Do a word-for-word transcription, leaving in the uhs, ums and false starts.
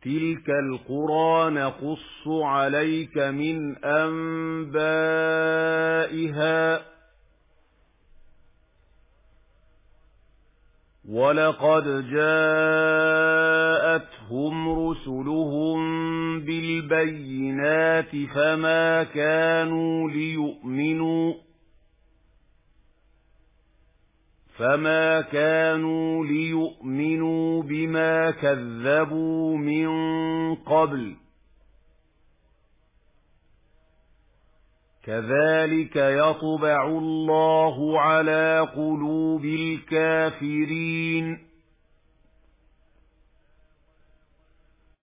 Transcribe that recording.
تِلْكَ الْقُرَىٰ نَقُصُّ عَلَيْكَ مِنْ أَنبَائِهَا ۚ وَلَقَدْ جَاءَتْهُمْ رُسُلُهُم بِالْبَيِّنَاتِ فَمَا كَانُوا لِيُؤْمِنُوا فَمَا كَانُوا لِيُؤْمِنُوا بِمَا كَذَّبُوا مِن قَبْلُ ۚ كَذَٰلِكَ يَطْبَعُ اللَّهُ عَلَىٰ قُلُوبِ الْكَافِرِينَ